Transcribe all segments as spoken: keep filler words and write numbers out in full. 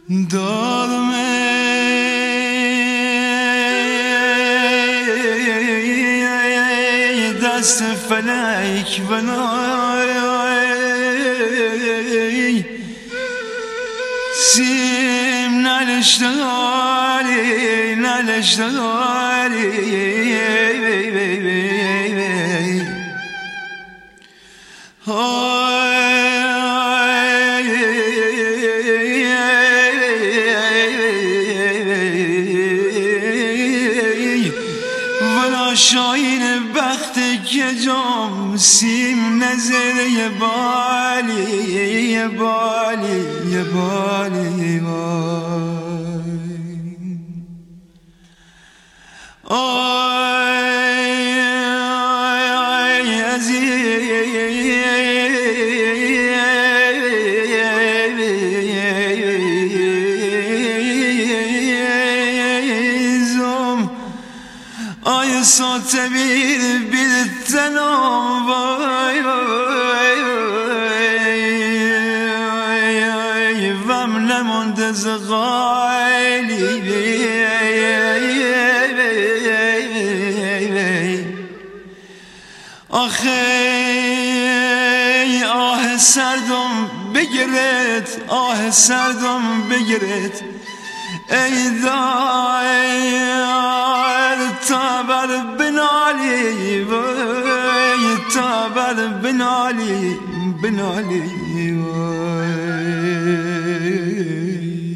دادم دست فلک بنای سیم نلشتاری نلشتاری ولا شاین بخت که جام سیم نزده یه بالی یه بالی یه بالی آی آی عزیزم آی ساته بیر بیر تنام وای وای وم نمانده زغالی آخه آه سردم بگیرد آه سردم بگیرد ای دار تا بر بنالی وای تا بر بنالی بنالی وای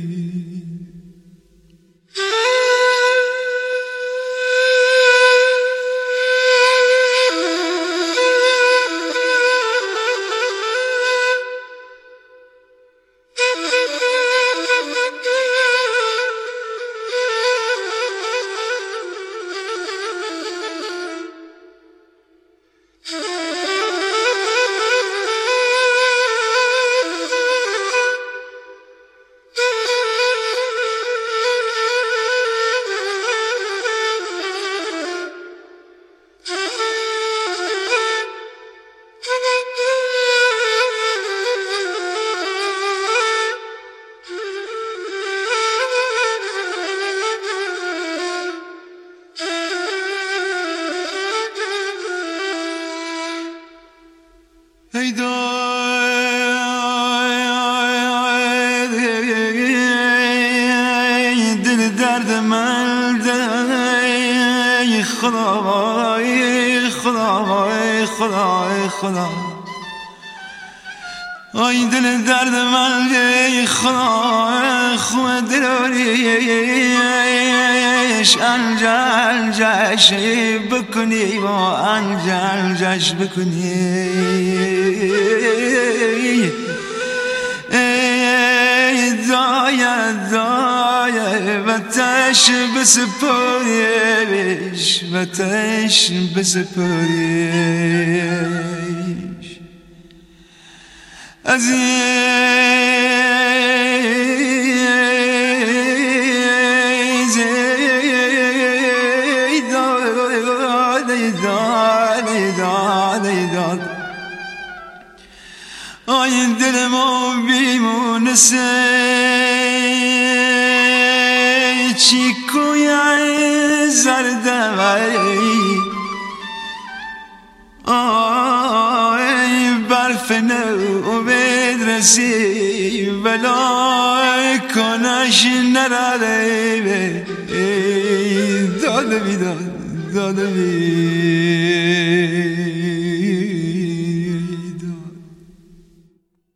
ای دای دل درد من دی خدای خدای خدای خدا ای دل درد من دی خدا خود دلاریش انجل جش بکنی و انجل جش بکنی ای دایه دایه و تش بسپاریش و تش بسپاریش عزیز ای داد ای داد ای داد ای داد آی دل ما بیمونه سه چی کوی زرده وی آی برف نو بدرسی ولی کنش نرده داده بیداد داده بید